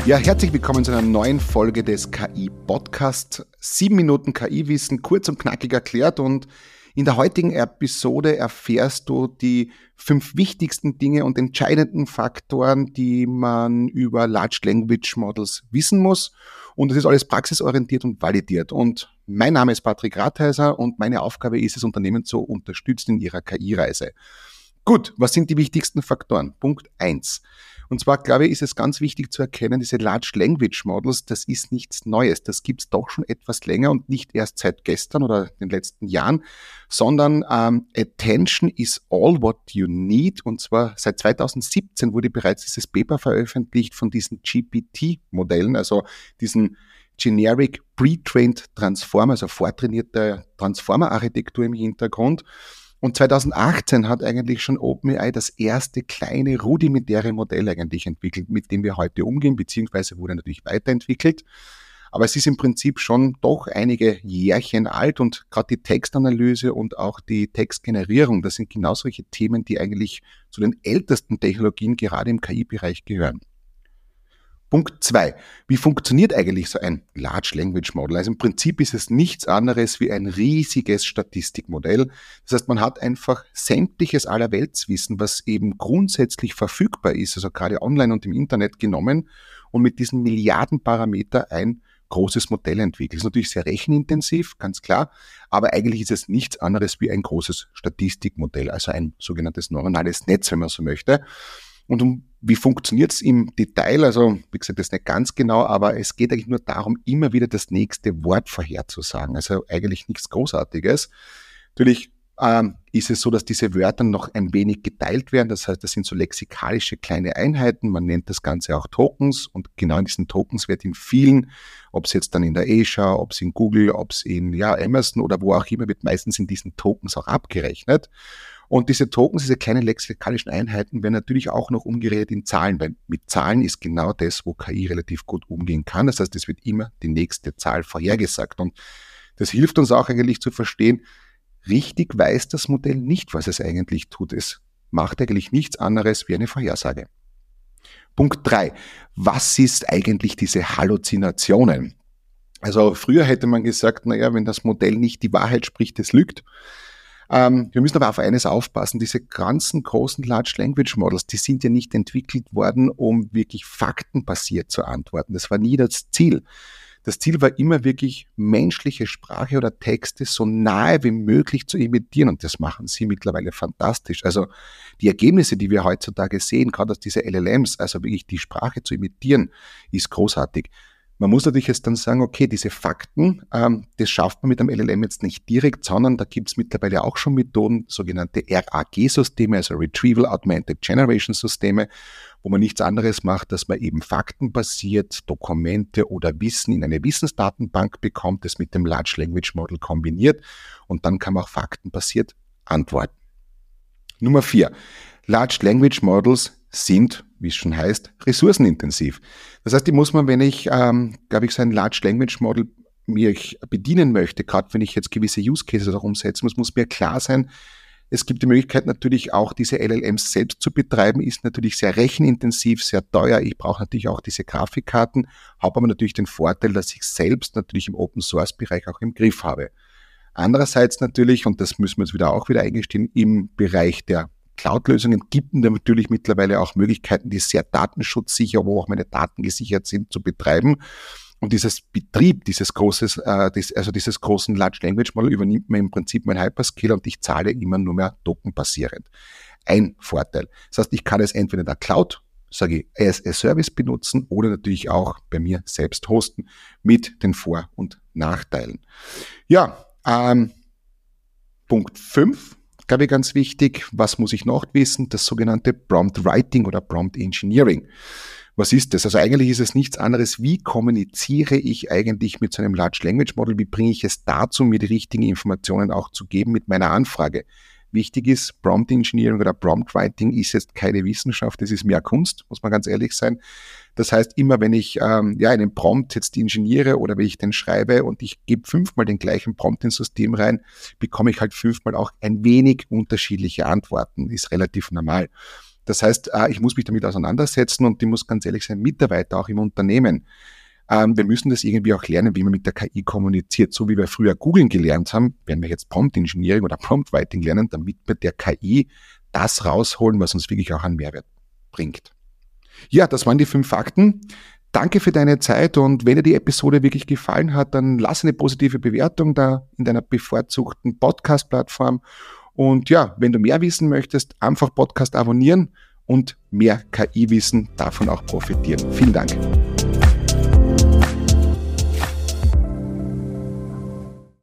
Ja, herzlich willkommen zu einer neuen Folge des KI-Podcasts. 7 Minuten KI-Wissen, kurz und knackig erklärt. Und in der heutigen Episode erfährst du die 5 wichtigsten Dinge und entscheidenden Faktoren, die man über Large Language Models wissen muss. Und das ist alles praxisorientiert und validiert. Und mein Name ist Patrick Rathheiser und meine Aufgabe ist es, Unternehmen zu unterstützen in ihrer KI-Reise. Gut, was sind die wichtigsten Faktoren? Punkt 1. Und zwar, glaube ich, ist es ganz wichtig zu erkennen, diese Large Language Models, das ist nichts Neues. Das gibt es doch schon etwas länger und nicht erst seit gestern oder den letzten Jahren, sondern Attention is all what you need. Und zwar seit 2017 wurde bereits dieses Paper veröffentlicht von diesen GPT-Modellen, also diesen Generic Pre-Trained Transformer, also vortrainierte Transformer-Architektur im Hintergrund. Und 2018 hat eigentlich schon OpenAI das erste kleine rudimentäre Modell eigentlich entwickelt, mit dem wir heute umgehen, beziehungsweise wurde natürlich weiterentwickelt. Aber es ist im Prinzip schon doch einige Jährchen alt und gerade die Textanalyse und auch die Textgenerierung, das sind genau solche Themen, die eigentlich zu den ältesten Technologien gerade im KI-Bereich gehören. Punkt 2. Wie funktioniert eigentlich so ein Large Language Model? Also im Prinzip ist es nichts anderes wie ein riesiges Statistikmodell. Das heißt, man hat einfach sämtliches Allerweltswissen, was eben grundsätzlich verfügbar ist, also gerade online und im Internet genommen und mit diesen Milliarden Parameter ein großes Modell entwickelt. Das ist natürlich sehr rechenintensiv, ganz klar, aber eigentlich ist es nichts anderes wie ein großes Statistikmodell, also ein sogenanntes neuronales Netz, wenn man so möchte. Und wie funktioniert es im Detail? Also, wie gesagt, das ist nicht ganz genau, aber es geht eigentlich nur darum, immer wieder das nächste Wort vorherzusagen. Also eigentlich nichts Großartiges. Natürlich ist es so, dass diese Wörter noch ein wenig geteilt werden. Das heißt, das sind so lexikalische kleine Einheiten. Man nennt das Ganze auch Tokens. Und genau in diesen Tokens wird in vielen, ob es jetzt dann in der Azure, ob es in Google, ob es in Amazon oder wo auch immer, wird meistens in diesen Tokens auch abgerechnet. Und diese Tokens, diese kleinen lexikalischen Einheiten werden natürlich auch noch umgeredet in Zahlen, weil mit Zahlen ist genau das, wo KI relativ gut umgehen kann. Das heißt, es wird immer die nächste Zahl vorhergesagt. Und das hilft uns auch eigentlich zu verstehen, richtig weiß das Modell nicht, was es eigentlich tut. Es macht eigentlich nichts anderes wie eine Vorhersage. Punkt 3. Was ist eigentlich diese Halluzinationen? Also früher hätte man gesagt, wenn das Modell nicht die Wahrheit spricht, es lügt. Wir müssen aber auf eines aufpassen, diese ganzen großen Large Language Models, die sind ja nicht entwickelt worden, um wirklich faktenbasiert zu antworten. Das war nie das Ziel. Das Ziel war immer wirklich menschliche Sprache oder Texte so nahe wie möglich zu imitieren und das machen sie mittlerweile fantastisch. Also die Ergebnisse, die wir heutzutage sehen, gerade aus diese LLMs, also wirklich die Sprache zu imitieren, ist großartig. Man muss natürlich jetzt dann sagen, okay, diese Fakten, das schafft man mit einem LLM jetzt nicht direkt, sondern da gibt es mittlerweile auch schon Methoden, sogenannte RAG-Systeme, also Retrieval Augmented Generation Systeme, wo man nichts anderes macht, dass man eben faktenbasiert Dokumente oder Wissen in eine Wissensdatenbank bekommt, das mit dem Large Language Model kombiniert und dann kann man auch faktenbasiert antworten. Nummer 4. Large Language Models sind, wie es schon heißt, ressourcenintensiv. Das heißt, die muss man, wenn ich, so ein Large Language Model mir bedienen möchte, gerade wenn ich jetzt gewisse Use Cases auch umsetzen muss mir klar sein, es gibt die Möglichkeit natürlich auch diese LLMs selbst zu betreiben, ist natürlich sehr rechenintensiv, sehr teuer. Ich brauche natürlich auch diese Grafikkarten, habe aber natürlich den Vorteil, dass ich selbst natürlich im Open Source Bereich auch im Griff habe. Andererseits natürlich, und das müssen wir jetzt auch wieder eingestehen, im Bereich der Cloud-Lösungen gibt es natürlich mittlerweile auch Möglichkeiten, die sehr datenschutzsicher, wo auch meine Daten gesichert sind, zu betreiben. Und dieses Betrieb dieses großen Large Language Model übernimmt mir im Prinzip mein Hyperscaler und ich zahle immer nur mehr tokenbasierend. Ein Vorteil. Das heißt, ich kann es entweder in der Cloud, sage ich, as a Service benutzen oder natürlich auch bei mir selbst hosten mit den Vor- und Nachteilen. Ja, Punkt 5. Glaube ich, ganz wichtig. Was muss ich noch wissen? Das sogenannte Prompt Writing oder Prompt Engineering. Was ist das? Also eigentlich ist es nichts anderes. Wie kommuniziere ich eigentlich mit so einem Large Language Model? Wie bringe ich es dazu, mir die richtigen Informationen auch zu geben mit meiner Anfrage? Wichtig ist, Prompt Engineering oder Prompt Writing ist jetzt keine Wissenschaft, das ist mehr Kunst, muss man ganz ehrlich sein. Das heißt, immer wenn ich einen Prompt jetzt ingeniere oder wenn ich den schreibe und ich gebe 5-mal den gleichen Prompt ins System rein, bekomme ich halt 5-mal auch ein wenig unterschiedliche Antworten, ist relativ normal. Das heißt, ich muss mich damit auseinandersetzen und ich muss ganz ehrlich sein, Mitarbeiter auch im Unternehmen. Wir müssen das irgendwie auch lernen, wie man mit der KI kommuniziert. So wie wir früher Googlen gelernt haben, werden wir jetzt Prompt Engineering oder Prompt Writing lernen, damit wir der KI das rausholen, was uns wirklich auch einen Mehrwert bringt. Ja, das waren die 5 Fakten. Danke für deine Zeit und wenn dir die Episode wirklich gefallen hat, dann lass eine positive Bewertung da in deiner bevorzugten Podcast-Plattform. Und ja, wenn du mehr wissen möchtest, einfach Podcast abonnieren und mehr KI-Wissen davon auch profitieren. Vielen Dank.